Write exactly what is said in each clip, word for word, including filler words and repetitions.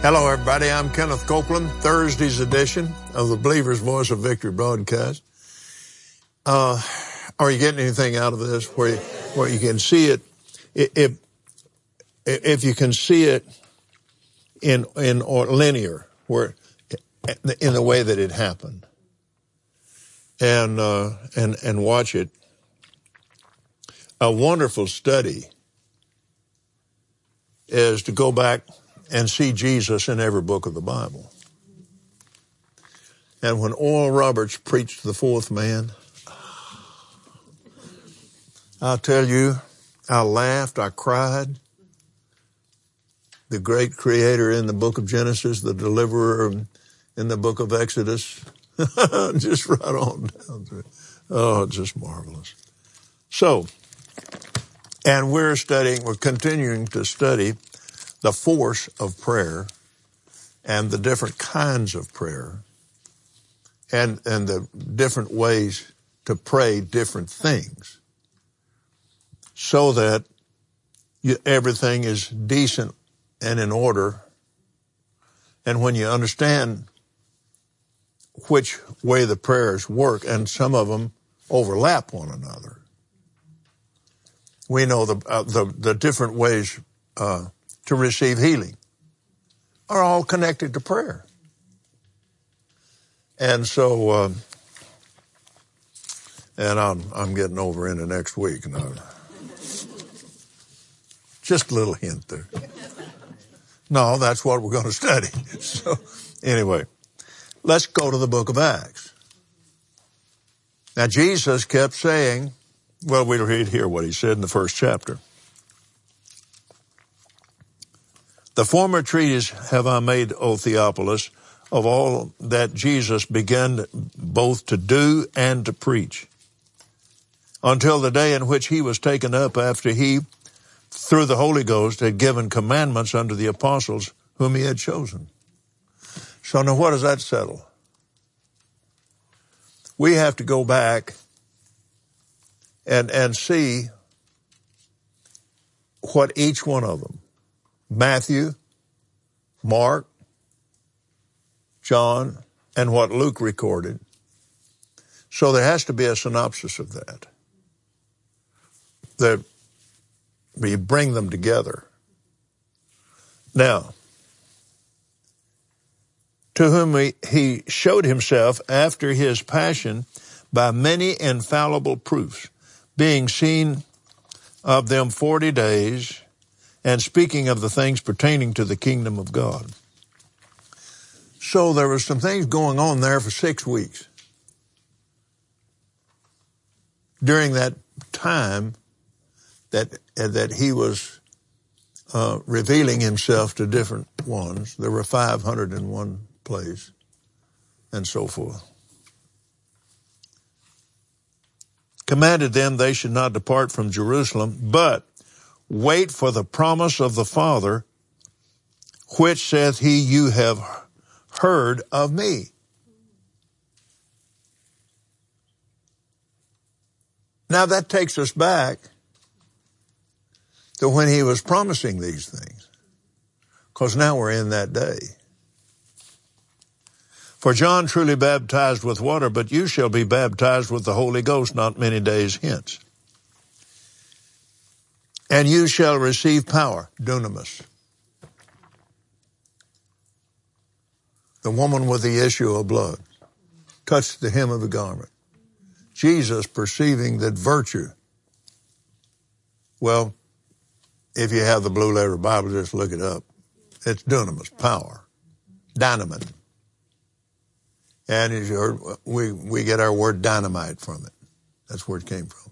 Hello, everybody. I'm Kenneth Copeland, Thursday's edition of the Believer's Voice of Victory broadcast. Uh, are you getting anything out of this where you, where you can see it? If, if you can see it in, in or linear, where, in the way that it happened, and, uh, and, and watch it. A wonderful study is to go back and see Jesus in every book of the Bible. And when Oral Roberts preached the fourth man, I'll tell you, I laughed, I cried. The great creator in the book of Genesis, the deliverer in the book of Exodus, just right on down through. Oh, just marvelous. So, and we're studying, we're continuing to study the force of prayer and the different kinds of prayer and, and the different ways to pray different things so that you, everything is decent and in order. And when you understand which way the prayers work, and some of them overlap one another, we know the, uh, the, the different ways, uh, to receive healing are all connected to prayer. And so, uh, and I'm, I'm getting over into next week. No, just a little hint there. No, that's what we're going to study. So anyway, let's go to the book of Acts. Now Jesus kept saying, well, we'll read here what he said in the first chapter. The former treatise have I made, O Theophilus, of all that Jesus began both to do and to preach, until the day in which he was taken up, after he, through the Holy Ghost, had given commandments unto the apostles whom he had chosen. So now what does that settle? We have to go back and, and see what each one of them, Matthew, Mark, John, and what Luke recorded. So there has to be a synopsis of that. That we bring them together. Now, to whom he, he showed himself after his passion by many infallible proofs, being seen of them forty days, and speaking of the things pertaining to the kingdom of God. So there were some things going on there for six weeks. During that time that, that he was uh, revealing himself to different ones, there were five hundred in one place, and so forth. Commanded them they should not depart from Jerusalem, but wait for the promise of the Father, which saith he, you have heard of me. Now that takes us back to when he was promising these things, because now we're in that day. For John truly baptized with water, but you shall be baptized with the Holy Ghost not many days hence. And you shall receive power, dunamis. The woman with the issue of blood touched the hem of the garment. Jesus perceiving that virtue. Well, if you have the Blue Letter Bible, just look it up. It's dunamis, power, dynamite. And as you heard, we, we get our word dynamite from it. That's where it came from.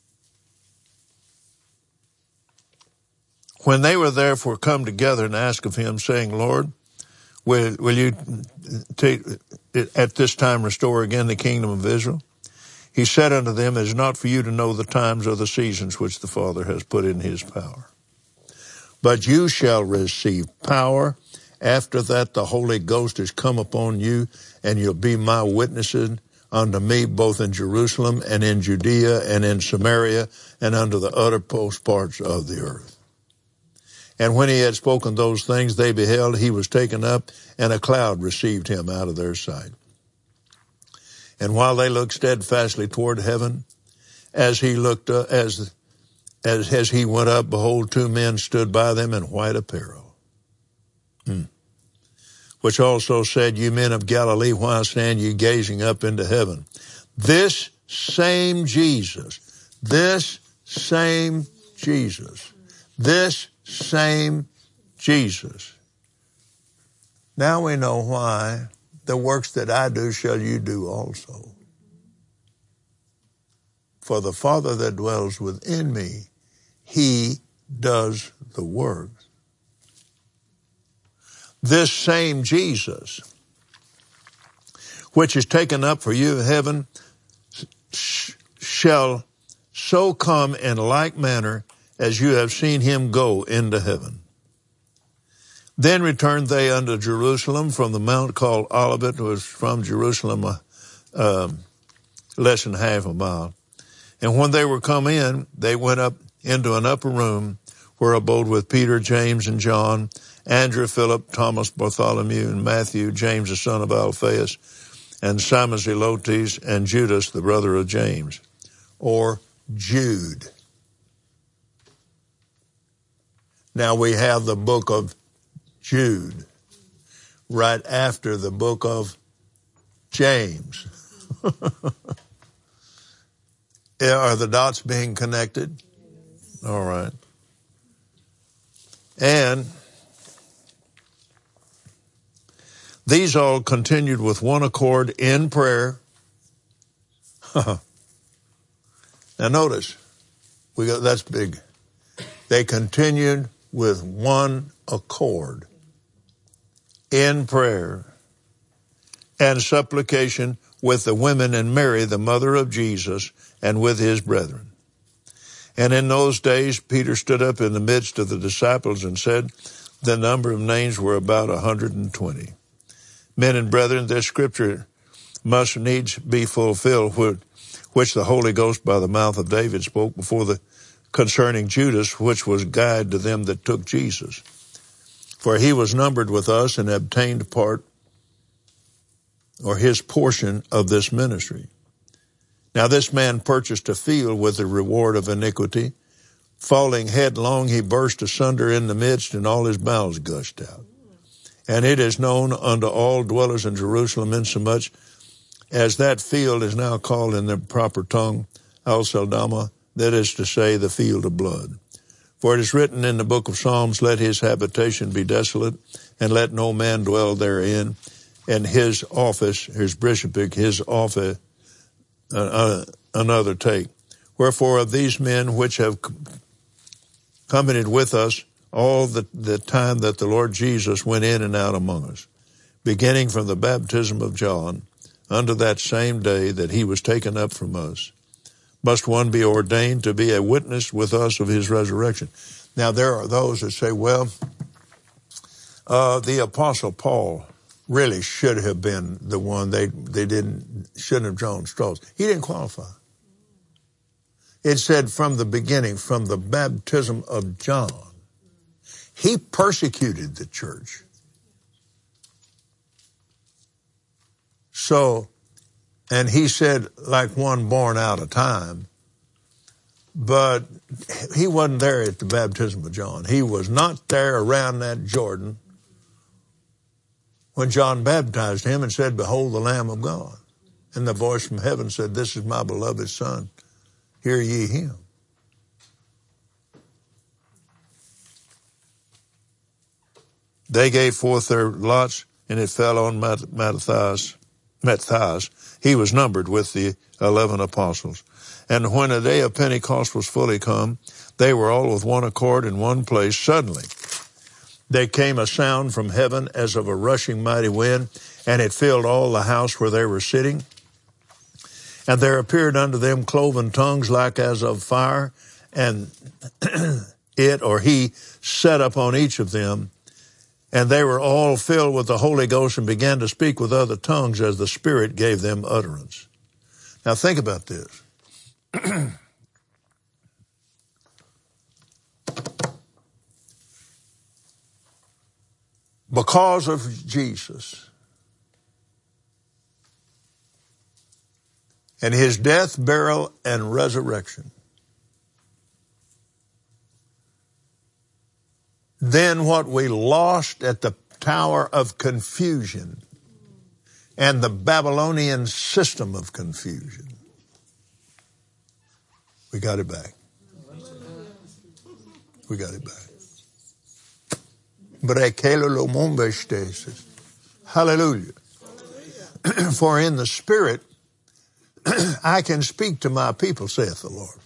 When they were therefore come together and asked of him, saying, Lord, will, will you take, at this time restore again the kingdom of Israel? He said unto them, it is not for you to know the times or the seasons which the Father has put in his power. But you shall receive power. After that, the Holy Ghost is come upon you, and you'll be my witnesses unto me, both in Jerusalem and in Judea and in Samaria and unto the uttermost parts of the earth. And when he had spoken those things, they beheld he was taken up, and a cloud received him out of their sight. And while they looked steadfastly toward heaven, as he looked uh, as as as he went up, behold, two men stood by them in white apparel, hmm. which also said, "You men of Galilee, why stand you gazing up into heaven? This same Jesus, this same Jesus, this same Jesus." Now we know why the works that I do shall you do also. For the Father that dwells within me, he does the works. This same Jesus, which is taken up for you in heaven, sh- shall so come in like manner as you have seen him go into heaven. Then returned they unto Jerusalem from the mount called Olivet, was from Jerusalem uh, uh, less than half a mile. And when they were come in, they went up into an upper room where abode with Peter, James, and John, Andrew, Philip, Thomas, Bartholomew, and Matthew, James the son of Alphaeus, and Simon Zelotes, and Judas, the brother of James, or Jude. Now we have the book of Jude right after the book of James. Are the dots being connected? All right. And these all continued with one accord in prayer. Now notice, we got that's big. They continued with one accord in prayer and supplication with the women and Mary, the mother of Jesus, and with his brethren. And in those days, Peter stood up in the midst of the disciples and said, the number of names were about a hundred and twenty. Men and brethren, this scripture must needs be fulfilled, which the Holy Ghost by the mouth of David spoke before the concerning Judas, which was guide to them that took Jesus. For he was numbered with us and obtained part or his portion of this ministry. Now this man purchased a field with the reward of iniquity. Falling headlong, he burst asunder in the midst, and all his bowels gushed out. And it is known unto all dwellers in Jerusalem, insomuch as that field is now called in the proper tongue, Al-Saldama, that is to say, the field of blood. For it is written in the book of Psalms, let his habitation be desolate, and let no man dwell therein. And his office, his bishopric, his office, uh, uh, another take. Wherefore of these men which have accompanied with us all the, the time that the Lord Jesus went in and out among us, beginning from the baptism of John unto that same day that he was taken up from us, must one be ordained to be a witness with us of his resurrection. Now there are those that say, well, uh, the Apostle Paul really should have been the one. They they didn't shouldn't have drawn straws. He didn't qualify. It said from the beginning, from the baptism of John, he persecuted the church. So, and he said, like one born out of time, but he wasn't there at the baptism of John. He was not there around that Jordan when John baptized him and said, behold the Lamb of God. And the voice from heaven said, this is my beloved Son. Hear ye him. They gave forth their lots, and it fell on Mat- Matthias. Matthias. He was numbered with the eleven apostles. And when the day of Pentecost was fully come, they were all with one accord in one place. Suddenly there came a sound from heaven as of a rushing mighty wind, and it filled all the house where they were sitting. And there appeared unto them cloven tongues like as of fire, and it or he sat upon each of them. And they were all filled with the Holy Ghost and began to speak with other tongues as the Spirit gave them utterance. Now think about this. because of Jesus and his death, burial, and resurrection, then what we lost at the Tower of Confusion and the Babylonian system of confusion, we got it back. We got it back. Hallelujah. For in the Spirit I can speak to my people, saith the Lord.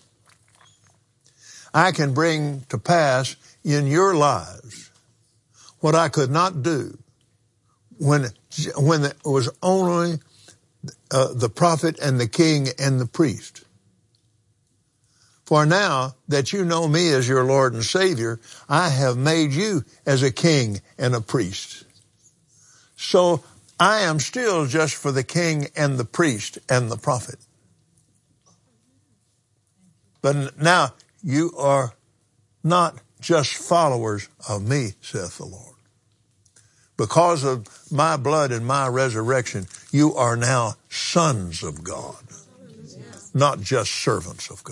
I can bring to pass in your lives what I could not do when, when it was only uh, the prophet and the king and the priest. For now that you know me as your Lord and Savior, I have made you as a king and a priest. So I am still just for the king and the priest and the prophet. But now you are not just followers of me, saith the Lord. Because of my blood and my resurrection, you are now sons of God, not just servants of God.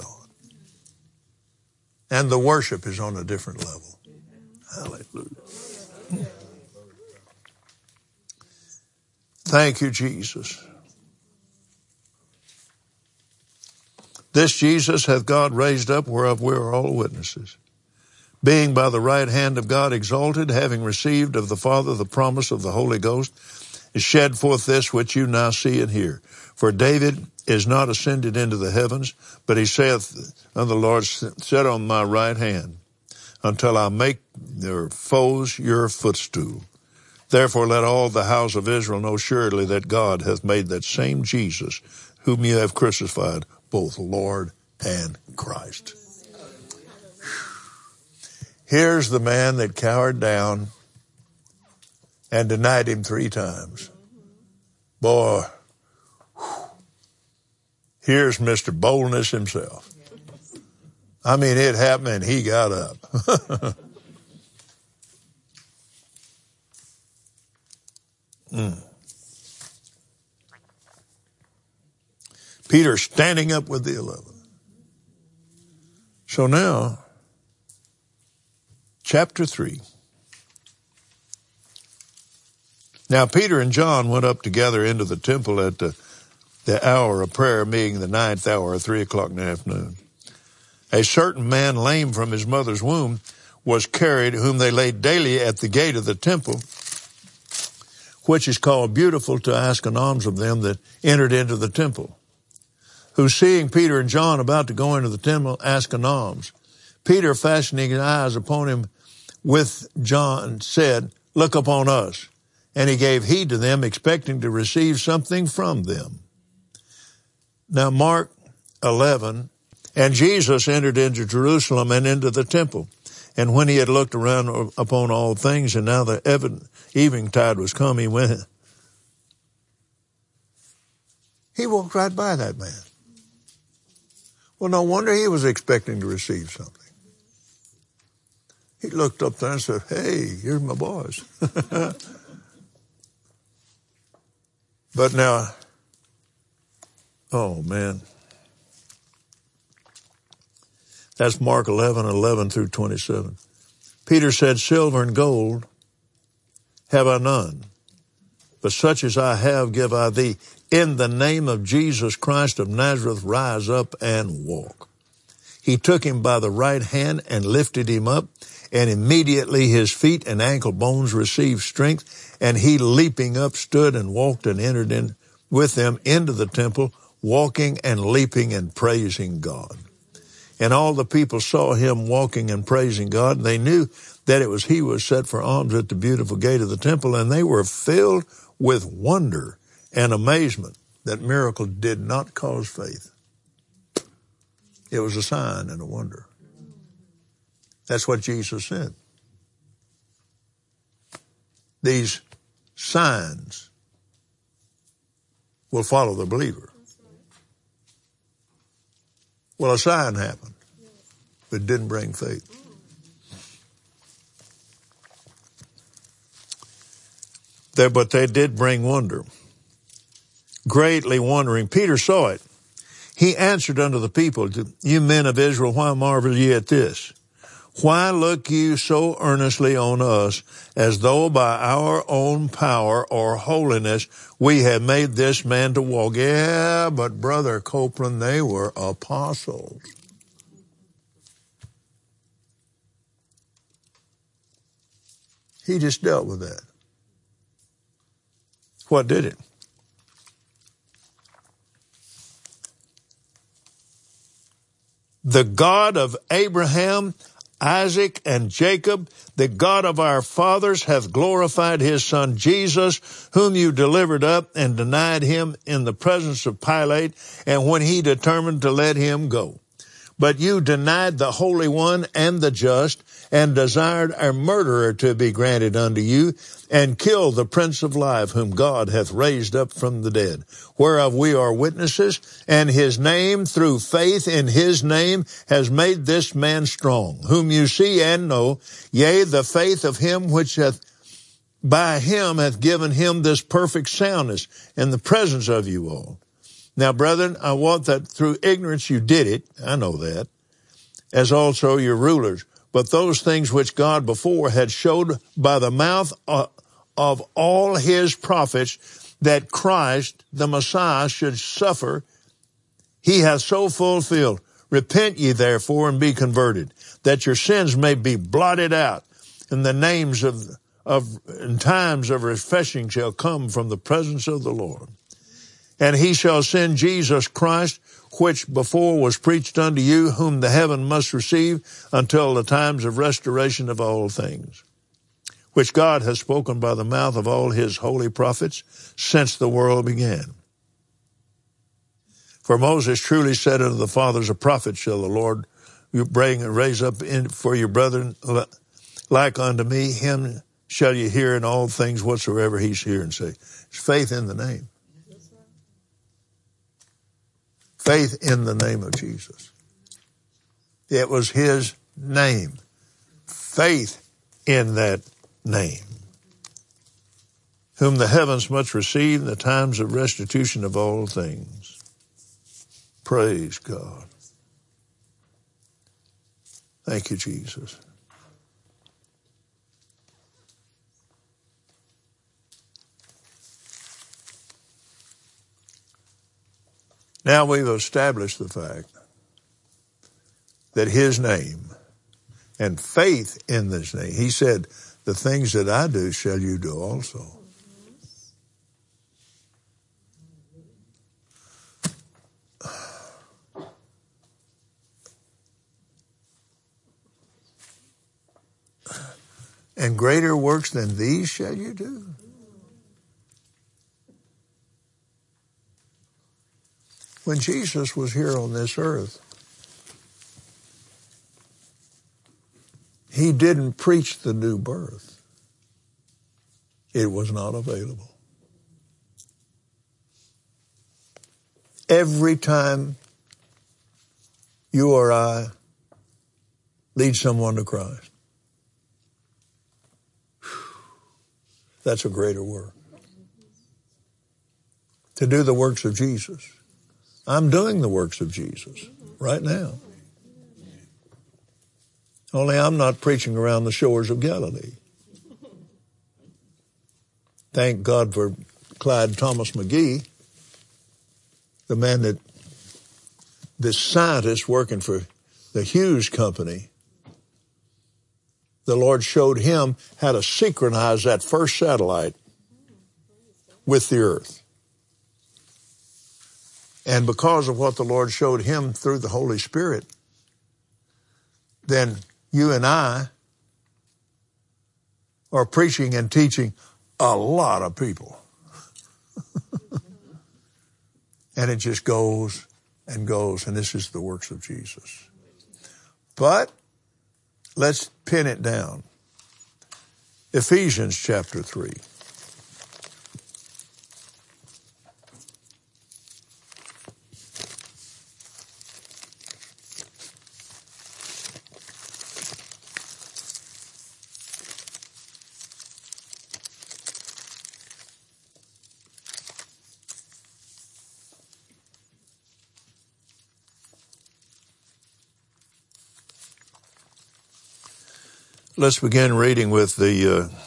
And the worship is on a different level. Hallelujah. Thank you, Jesus. This Jesus hath God raised up, whereof we are all witnesses. Being by the right hand of God exalted, having received of the Father the promise of the Holy Ghost, is shed forth this which you now see and hear. For David is not ascended into the heavens, but he saith unto the Lord, sit on my right hand, until I make your foes your footstool. Therefore let all the house of Israel know surely that God hath made that same Jesus, whom you have crucified, both Lord and Christ. Here's the man that cowered down and denied him three times. Boy, here's Mister Boldness himself. I mean, it happened and he got up. mm. Peter standing up with the eleven. So now, chapter three. Now Peter and John went up together into the temple at the, the hour of prayer, being the ninth hour, or three o'clock in the afternoon. A certain man lame from his mother's womb was carried, whom they laid daily at the gate of the temple, which is called Beautiful, to ask an alms of them that entered into the temple. Who, seeing Peter and John about to go into the temple, asked an alms. Peter, fastening his eyes upon him with John, said, Look upon us. And he gave heed to them, expecting to receive something from them. Now Mark eleven, and Jesus entered into Jerusalem and into the temple. And when he had looked around upon all things, and now the evening tide was come, he went. He walked right by that man. Well, no wonder he was expecting to receive something. He looked up there and said, Hey, here's my boys. But now, oh man, that's Mark eleven, eleven through twenty-seven. Peter said, Silver and gold have I none, but such as I have give I thee. In the name of Jesus Christ of Nazareth, rise up and walk. He took him by the right hand and lifted him up, and immediately his feet and ankle bones received strength, and he, leaping up, stood and walked and entered in with them into the temple, walking and leaping and praising God. And all the people saw him walking and praising God, and they knew that it was he who was set for alms at the beautiful gate of the temple, and they were filled with wonder and amazement that miracle did not cause faith. It was a sign and a wonder. That's what Jesus said. These signs will follow the believer. Well, a sign happened, but it didn't bring faith. There, but they did bring wonder. Greatly wondering. Peter saw it. He answered unto the people, you men of Israel, why marvel ye at this? Why look you so earnestly on us, as though by our own power or holiness we have made this man to walk? Yeah, but Brother Copeland, they were apostles. He just dealt with that. What did it? The God of Abraham, Isaac, and Jacob, the God of our fathers, hath glorified his son Jesus, whom you delivered up and denied him in the presence of Pilate, and when he determined to let him go. But you denied the Holy One and the just, and desired a murderer to be granted unto you, and killed the Prince of Life, whom God hath raised up from the dead, whereof we are witnesses, and his name, through faith in his name, has made this man strong, whom you see and know, yea, the faith of him which hath by him hath given him this perfect soundness in the presence of you all. Now, brethren, I want that through ignorance you did it, I know that, as also your rulers. But those things which God before had showed by the mouth of all his prophets, that Christ, the Messiah, should suffer, he hath so fulfilled. Repent ye therefore and be converted, that your sins may be blotted out, and the names of, of, and times of refreshing shall come from the presence of the Lord. And he shall send Jesus Christ, which before was preached unto you, whom the heaven must receive until the times of restoration of all things, which God has spoken by the mouth of all his holy prophets since the world began. For Moses truly said unto the fathers, a prophet shall the Lord bring and raise up in, for your brethren like unto me, him shall you hear in all things whatsoever he's here and say. It's faith in the name. Faith in the name of Jesus. It was his name. Faith in that name. Whom the heavens must receive in the times of restitution of all things. Praise God. Thank you, Jesus. Now we've established the fact that his name and faith in this name, he said, the things that I do shall you do also. And greater works than these shall you do. When Jesus was here on this earth, he didn't preach the new birth. It was not available. Every time you or I lead someone to Christ, that's a greater work. To do the works of Jesus. I'm doing the works of Jesus right now. Only I'm not preaching around the shores of Galilee. Thank God for Clyde Thomas McGee, the man that, this scientist working for the Hughes Company. The Lord showed him how to synchronize that first satellite with the earth. And because of what the Lord showed him through the Holy Spirit, then you and I are preaching and teaching a lot of people. And it just goes and goes, and this is the works of Jesus. But let's pin it down. Ephesians chapter three. Let's begin reading with the, uh,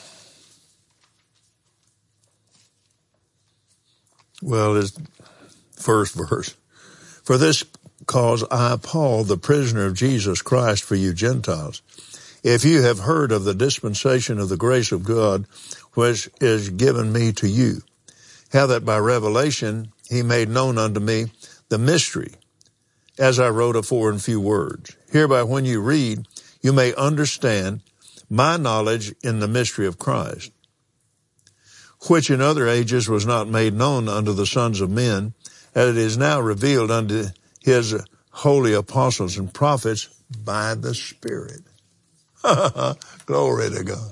well, it's first verse. For this cause I, Paul, the prisoner of Jesus Christ for you Gentiles, if you have heard of the dispensation of the grace of God, which is given me to you, how that by revelation he made known unto me the mystery, as I wrote afore in few words. Hereby when you read, you may understand my knowledge in the mystery of Christ, which in other ages was not made known unto the sons of men, as it is now revealed unto his holy apostles and prophets by the Spirit. Glory to God.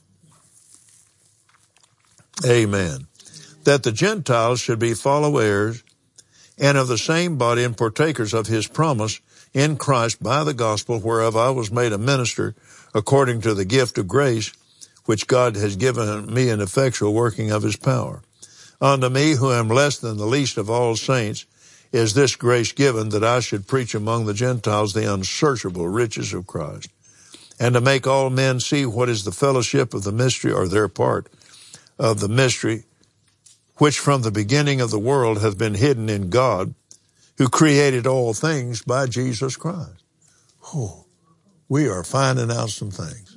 Amen. That the Gentiles should be fellow heirs and of the same body and partakers of his promise in Christ by the gospel, whereof I was made a minister according to the gift of grace, which God has given me an effectual working of his power. Unto me, who am less than the least of all saints, is this grace given, that I should preach among the Gentiles the unsearchable riches of Christ, and to make all men see what is the fellowship of the mystery, or their part of the mystery, which from the beginning of the world hath been hidden in God, who created all things by Jesus Christ. Oh, we are finding out some things.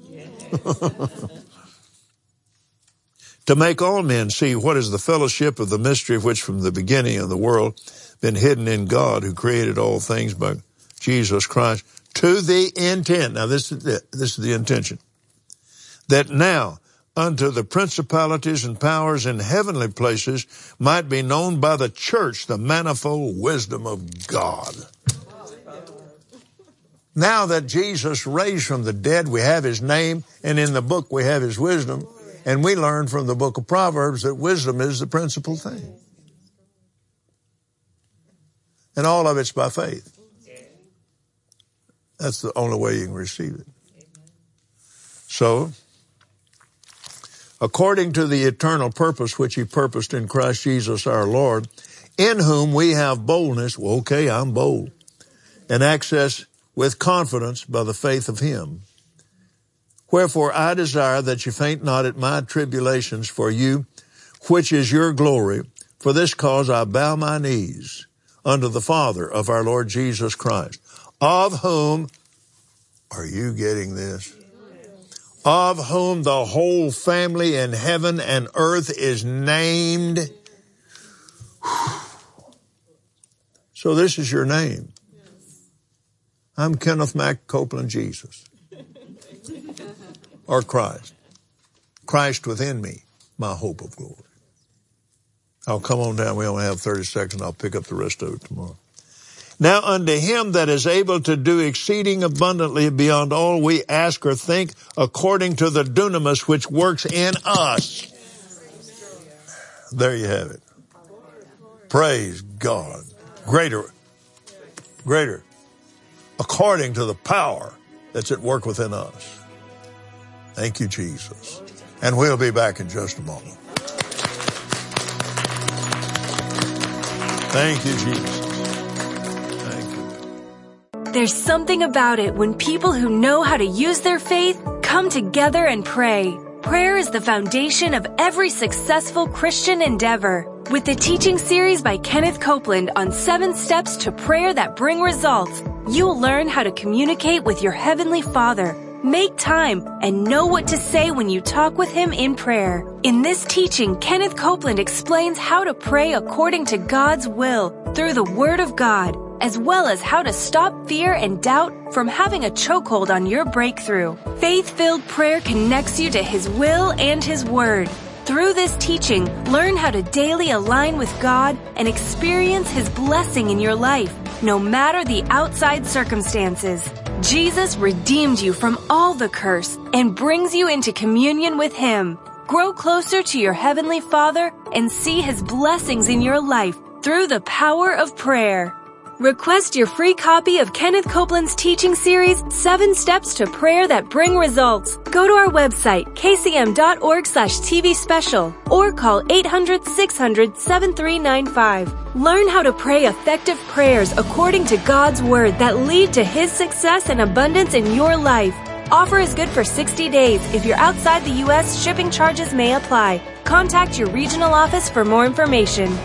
To make all men see what is the fellowship of the mystery, which from the beginning of the world been hidden in God, who created all things by Jesus Christ, to the intent. Now this is the, this is the intention. That now unto the principalities and powers in heavenly places might be known by the church the manifold wisdom of God. Now that Jesus raised from the dead, we have his name, and in the book we have his wisdom. And we learn from the book of Proverbs that wisdom is the principal thing. And all of it's by faith. That's the only way you can receive it. So, according to the eternal purpose which he purposed in Christ Jesus our Lord, in whom we have boldness, well, okay, I'm bold, and access with confidence by the faith of him. Wherefore I desire that you faint not at my tribulations for you, which is your glory. For this cause I bow my knees unto the Father of our Lord Jesus Christ, of whom, are you getting this? Of whom the whole family in heaven and earth is named. So this is your name. I'm Kenneth Mack Copeland Jesus. Or Christ. Christ within me, my hope of glory. I'll come on down. We only have thirty seconds. I'll pick up the rest of it tomorrow. Now unto him that is able to do exceeding abundantly beyond all we ask or think, according to the dunamis which works in us. There you have it. Praise God. Greater. Greater. According to the power that's at work within us. Thank you, Jesus. And we'll be back in just a moment. Thank you, Jesus. Thank you. There's something about it when people who know how to use their faith come together and pray. Prayer is the foundation of every successful Christian endeavor. With the teaching series by Kenneth Copeland on seven steps to prayer that bring results, you'll learn how to communicate with your Heavenly Father. Make time and know what to say when you talk with him in prayer. In this teaching, Kenneth Copeland explains how to pray according to God's will through the Word of God, as well as how to stop fear and doubt from having a chokehold on your breakthrough. Faith-filled prayer connects you to his will and his Word. Through this teaching, learn how to daily align with God and experience his blessing in your life, no matter the outside circumstances. Jesus redeemed you from all the curse and brings you into communion with him. Grow closer to your Heavenly Father and see his blessings in your life through the power of prayer. Request your free copy of Kenneth Copeland's teaching series, Seven Steps to Prayer That Bring Results. Go to our website, k c m dot org slash t v special, or call eight hundred, six hundred, seven three nine five. Learn how to pray effective prayers according to God's Word that lead to his success and abundance in your life. Offer is good for sixty days. If you're outside the U S, shipping charges may apply. Contact your regional office for more information.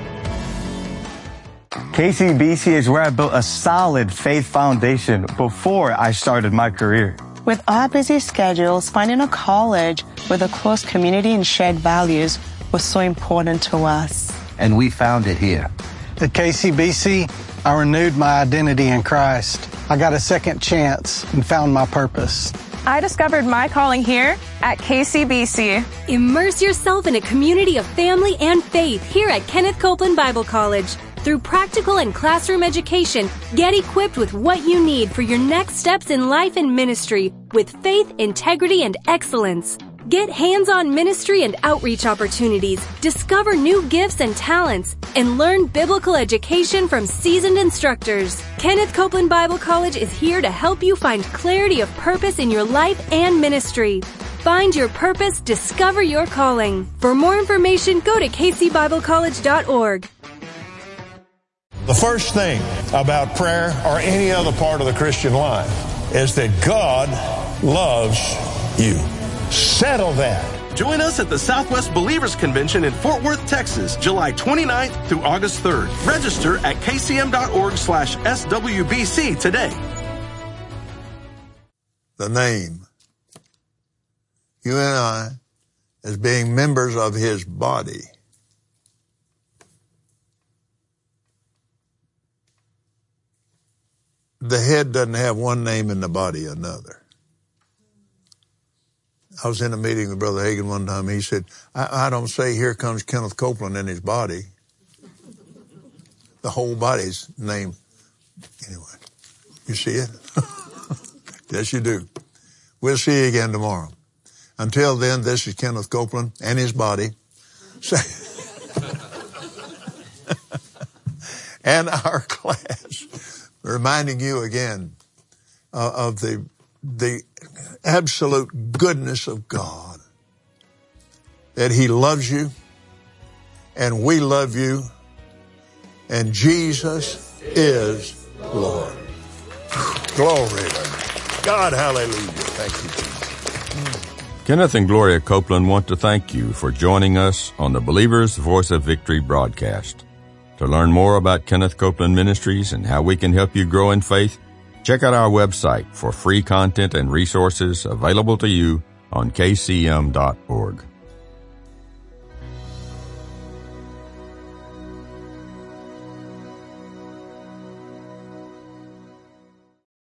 K C B C is where I built a solid faith foundation before I started my career. With our busy schedules, finding a college with a close community and shared values was so important to us. And we found it here. At K C B C, I renewed my identity in Christ. I got a second chance and found my purpose. I discovered my calling here at K C B C. Immerse yourself in a community of family and faith here at Kenneth Copeland Bible College. Through practical and classroom education, get equipped with what you need for your next steps in life and ministry with faith, integrity, and excellence. Get hands-on ministry and outreach opportunities, discover new gifts and talents, and learn biblical education from seasoned instructors. Kenneth Copeland Bible College is here to help you find clarity of purpose in your life and ministry. Find your purpose, discover your calling. For more information, go to k c bible college dot org. The first thing about prayer or any other part of the Christian life is that God loves you. Settle that. Join us at the Southwest Believers Convention in Fort Worth, Texas, July twenty-ninth through August third. Register at k c m dot org slash S W B C today. The name. You and I, as being members of his body, the head doesn't have one name and the body another. I was in a meeting with Brother Hagin one time. He said, I, I don't say, here comes Kenneth Copeland in his body. The whole body's name. Anyway, you see it? Yes, you do. We'll see you again tomorrow. Until then, this is Kenneth Copeland and his body. And our class, reminding you again uh, of the the absolute goodness of God, that he loves you and we love you, and Jesus is Lord. Glory to God. Hallelujah. Thank you, Jesus. Kenneth and Gloria Copeland want to thank you for joining us on the Believer's Voice of Victory broadcast. To learn more about Kenneth Copeland Ministries and how we can help you grow in faith, check out our website for free content and resources available to you on k c m dot org.